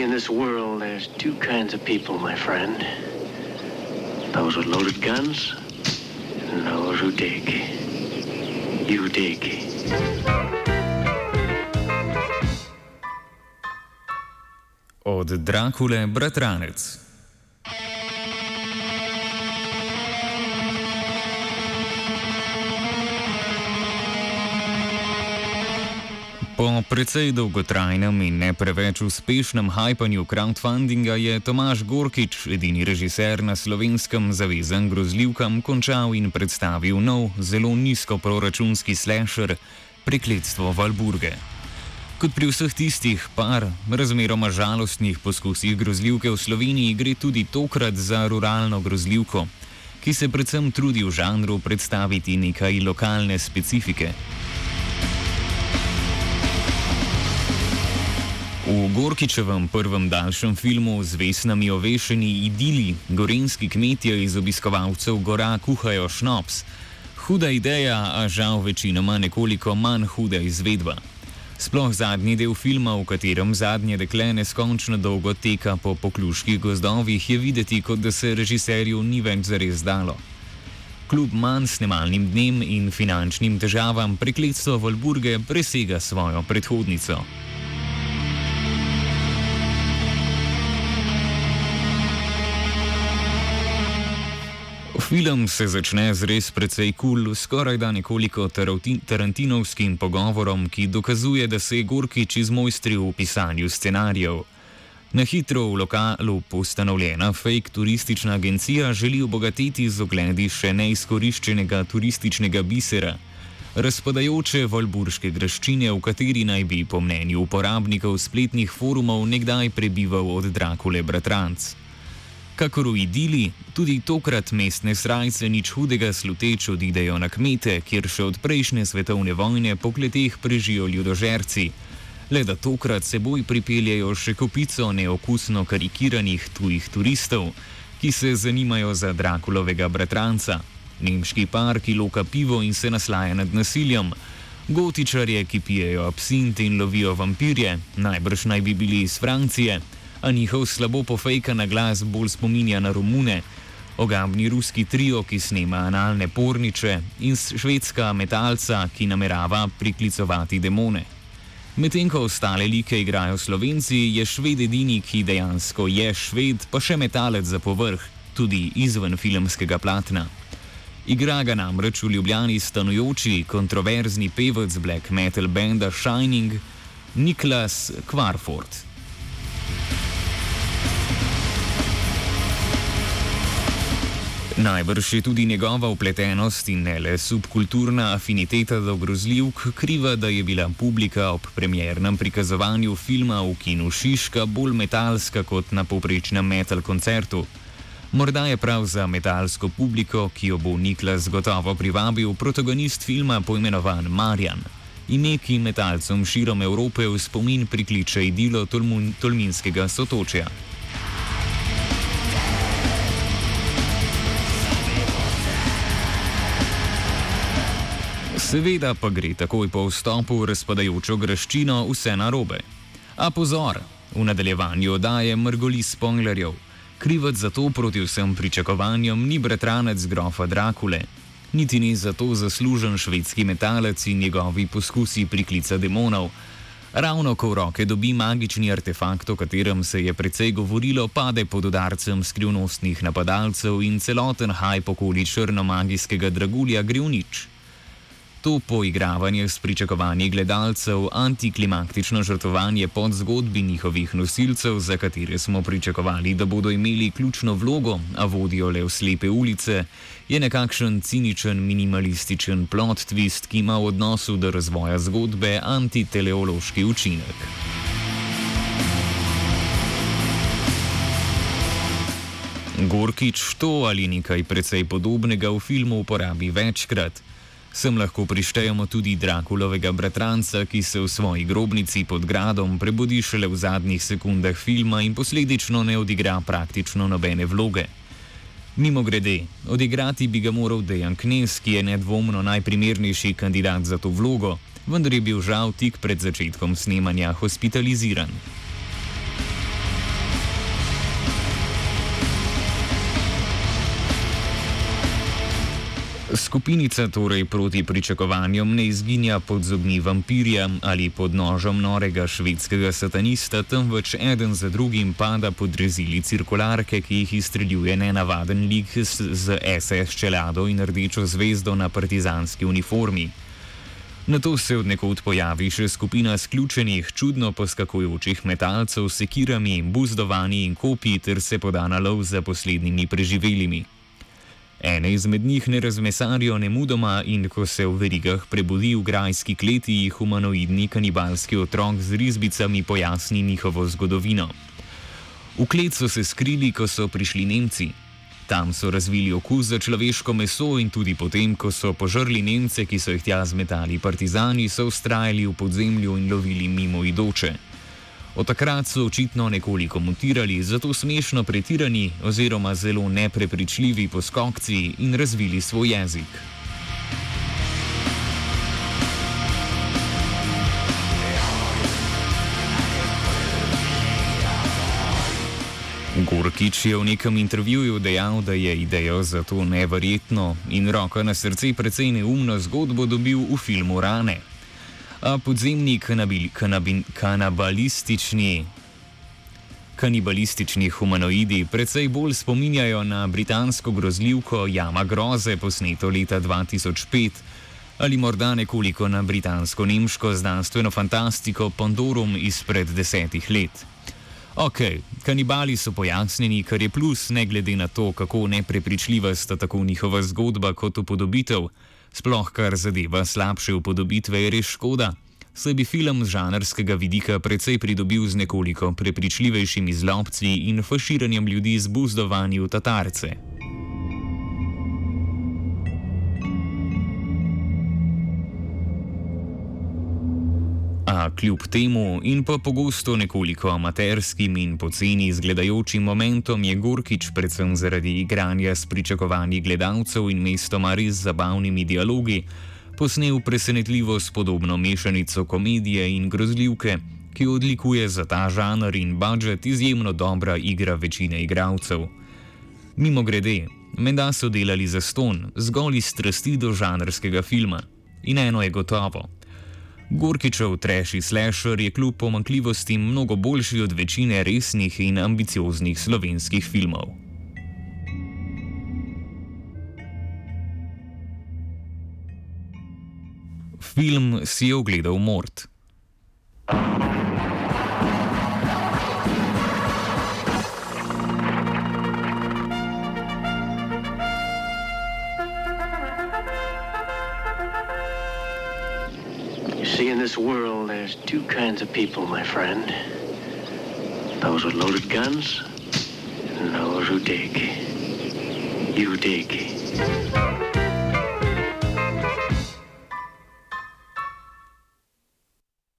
in this world, there's two kinds of people, my friend. Those with loaded guns and those who dig. You dig. Od Drakule bratranec. Po precej dolgotrajnem in ne preveč uspešnem hajpanju crowdfundinga je Tomaž Gorkič, edini režiser na Slovenskem zavezan grozljivkam, končal in predstavil nov, zelo nizkoproračunski slasher Prekletstvo Valburge. Kot pri vseh tistih razmeroma žalostnih poskusih grozljivke v Sloveniji gre tudi tokrat za ruralno grozljivko, ki se predvsem trudi v žanru predstaviti nekaj lokalne specifike. V Gorkičevem prvem daljšem filmu z vesnami ovešeni idili gorenjski kmetje iz obiskovalcev gora kuhajo šnops. Huda ideja, a žal večinoma nekoliko manj huda izvedba. Sploh zadnji del filma, v katerem zadnje dekle neskončno dolgo teka po pokluških gozdovih, je videti, kot da se režiserju ni več zares dalo. Kljub manj snemalnim dnem in finančnim težavam Prekletstvo Valburge presega svojo predhodnico. Film se začne z res precej skorajda nekoliko tarantinovskim pogovorom, ki dokazuje, da se je Gorkič izmojstril v pisanju scenarijev. Na hitro v lokalu ustanovljena fake turistična agencija želi obogatiti z ogledi še neizkoriščenega turističnega bisera, razpadajoče valburške graščine, v kateri naj bi po mnenju uporabnikov spletnih forumov nekdaj prebival od Drakule bratranc. Kakor v idili, tudi tokrat mestne srajce nič hudega sluteč odidejo na kmete, kjer še od prejšnje svetovne vojne po kleteh prežijo ljudožerci, le da tokrat seboj pripeljajo še kopico neokusno karikiranih tujih turistov, ki se zanimajo za Drakulovega bratranca, nemški par, ki loka pivo in se naslaja nad nasiljem, gotičarje, ki pijejo absint in lovijo vampirje, najbrž naj bi bili iz Francije, a njihov slabo pofejkan glas bolj spominja na Romune, ogabni ruski trio, ki snema analne porniče, in švedska metalca, ki namerava priklicovati demone. Medtem ko ostale like igrajo Slovenci, je Šved edini, ki dejansko je Šved, pa še metalec za povrh, tudi izven filmskega platna. Igra ga namreč v Ljubljani stanujoči, kontroverzni pevec black metal banda Shining, Niklas Kvarford. Najbrž je tudi njegova vpletenost in ne le subkulturna afiniteta do grozljivk kriva, da je bila publika ob premiernem prikazovanju filma v kinu Šiška bolj metalska kot na povprečnem metal koncertu. Morda je prav za metalsko publiko, ki jo bo Niklas gotovo privabil, protagonist filma poimenovan Marjan, ime, ki metalcem širom Evrope v spomin prikliče idilo Tolminskega sotočja. Seveda pa gre takoj po vstopu v razpadajočo graščino vse narobe. A pozor, v nadaljevanju oddaje mrgoli sponglerjev. Krivec za to proti vsem pričakovanjem ni bratranec grofa Drakule, niti ni za to zaslužen švedski metalec in njegovi poskusi priklica demonov. Ravno ko v roke dobi magični artefakt, o katerem se je precej govorilo, pade pod udarcem skrivnostnih napadalcev in celoten hajp okoli črnomagijskega dragulja gre v nič. To poigravanje s pričakovanji gledalcev, antiklimaktično žrtvovanje podzgodbi njihovih nosilcev, za katere smo pričakovali, da bodo imeli ključno vlogo, a vodijo le v slepe ulice, je nekakšen ciničen, minimalističen plot twist, ki ima v odnosu do razvoja zgodbe antiteleološki učinek. Gorkič to ali nekaj precej podobnega v filmu uporabi večkrat. Sem lahko prištejemo tudi Drakulovega bratranca, ki se v svoji grobnici pod gradom prebudi šele v zadnjih sekundah filma in posledično ne odigra praktično nobene vloge. Mimogrede, odigrati bi ga moral Dejan Knez, ki je nedvomno najprimernejši kandidat za to vlogo, vendar je bil žal tik pred začetkom snemanja hospitaliziran. Skupinica torej proti pričakovanjem ne izginja pod zobmi vampirja ali pod nožem norega švedskega satanista, temveč eden za drugim pada pod rezili cirkularke, ki jih izstreljuje nenavaden lik z SS čelado in rdečo zvezdo na partizanski uniformi. Nato se od nekod pojavi še skupina sključenih, čudno poskakujočih metalcev s sekirami, buzdovani in kopji ter se poda na lov za poslednjimi preživelimi. Ene izmed njih ne razmesarijo nemudoma in ko se v verigah prebudi v grajski kleti, humanoidni kanibalski otrok z risbicami pojasni njihovo zgodovino. V klet so se skrili, ko so prišli Nemci. Tam so razvili okus za človeško meso in tudi potem, ko so požrli Nemce, ki so jih tja zmetali partizani, so vztrajali v podzemlju in lovili mimoidoče. Od takrat so očitno nekoliko mutirali, zato smešno pretirani oziroma zelo neprepričljivi poskokci in razvili svoj jezik. Gorkič je v nekem intervjuju dejal, da je idejo za to neverjetno in roko na srce precej neumno zgodbo dobil v filmu Rane. A podzemni kanibalistični humanoidi precej bolj spominjajo na britansko grozljivko Jama groze, posneto leta 2005, ali morda nekoliko na britansko-nemško znanstveno fantastiko Pandorum izpred 10 let. Ok, kanibali so pojasnjeni, kar je plus, ne glede na to, kako neprepričljiva sta tako njihova zgodba kot upodobitev. Sploh kar zadeva slabše upodobitve je res škoda, saj bi film z žanrskega vidika precej pridobil z nekoliko prepričljivejšimi zlobci in faširanjem ljudi z buzdovanji v Tatarce. A kljub temu in pa pogosto nekoliko amaterskim in poceni izgledajočim momentom je Gorkič predvsem zaradi igranja s pričakovanji gledalcev in mestoma res zabavnimi dialogi posnel presenetljivo spodobno mešanico komedije in grozljivke, ki odlikuje za ta žanr in budžet izjemno dobra igra večine igralcev. Mimogrede, menda so delali zastonj, zgolj iz strasti do žanrskega filma. In eno je gotovo. Gorkičev trashy slasher je kljub pomanjkljivostim mnogo boljši od večine resnih in ambicioznih slovenskih filmov. Film si je ogledal Mort. See, in this world, there's two kinds of people, my friend. Those with loaded guns and those who dig. You dig.